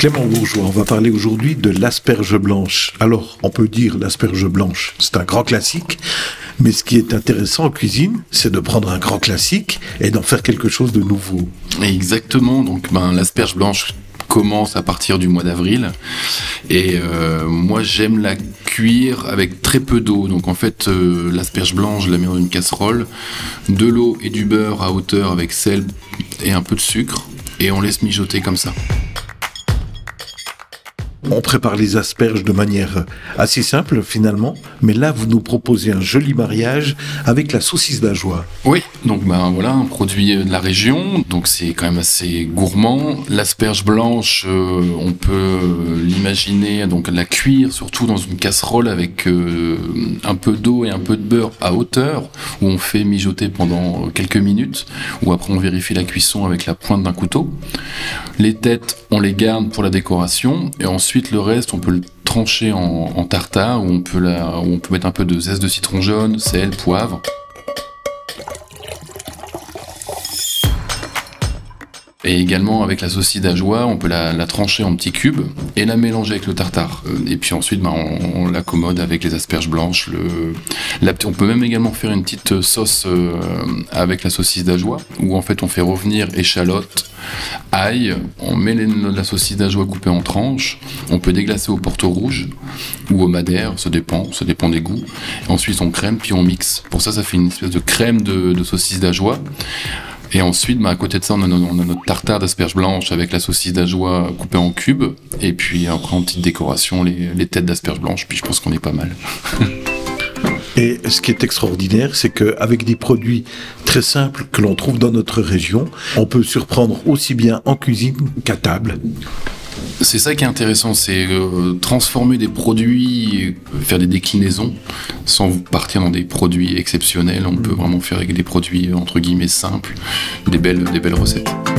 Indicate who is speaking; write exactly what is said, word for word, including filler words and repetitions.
Speaker 1: Clément Bourgeois, on va parler aujourd'hui de l'asperge blanche. Alors, on peut dire l'asperge blanche, c'est un grand classique, mais ce qui est intéressant en cuisine, c'est de prendre un grand classique et d'en faire quelque chose de nouveau.
Speaker 2: Exactement, donc ben, l'asperge blanche commence à partir du mois d'avril et euh, moi j'aime la cuire avec très peu d'eau. Donc en fait euh, l'asperge blanche je la mets dans une casserole, de l'eau et du beurre à hauteur avec sel et un peu de sucre et on laisse mijoter comme ça.
Speaker 1: On prépare les asperges de manière assez simple finalement, mais là vous nous proposez un joli mariage avec la saucisse d'ajoie.
Speaker 2: Oui, donc ben voilà, un produit de la région, donc c'est quand même assez gourmand. L'asperge blanche, euh, on peut l'imaginer, donc la cuire surtout dans une casserole avec euh, un peu d'eau et un peu de beurre à hauteur, où on fait mijoter pendant quelques minutes, où après on vérifie la cuisson avec la pointe d'un couteau. Les têtes, on les garde pour la décoration, et ensuite Ensuite, le reste, on peut le trancher en, en tartare, où on, peut la, où on peut mettre un peu de zeste de citron jaune, sel, poivre. Et également, avec la saucisse d'ajoie, on peut la, la trancher en petits cubes et la mélanger avec le tartare. Et puis ensuite, ben, on, on l'accommode avec les asperges blanches. Le, la, on peut même également faire une petite sauce euh, avec la saucisse d'ajoie, où en fait on fait revenir échalote, ail, on met les, la saucisse d'ajoie coupée en tranches, on peut déglacer au porto rouge ou au madère, ça dépend, ça dépend des goûts. Et ensuite on crème, puis on mixe. Pour ça, ça fait une espèce de crème de, de saucisse d'ajoie. Et ensuite, bah, à côté de ça, on a, on a notre tartare d'asperges blanches avec la saucisse d'ajoie coupée en cubes. Et puis après, en petite décoration, les, les têtes d'asperges blanches. Puis je pense qu'on est pas mal.
Speaker 1: Et ce qui est extraordinaire, c'est qu'avec des produits très simples que l'on trouve dans notre région, on peut surprendre aussi bien en cuisine qu'à table.
Speaker 2: C'est ça qui est intéressant, c'est euh, transformer des produits, faire des déclinaisons, sans partir dans des produits exceptionnels. On peut vraiment faire avec des produits, entre guillemets, simples, des belles, des belles recettes.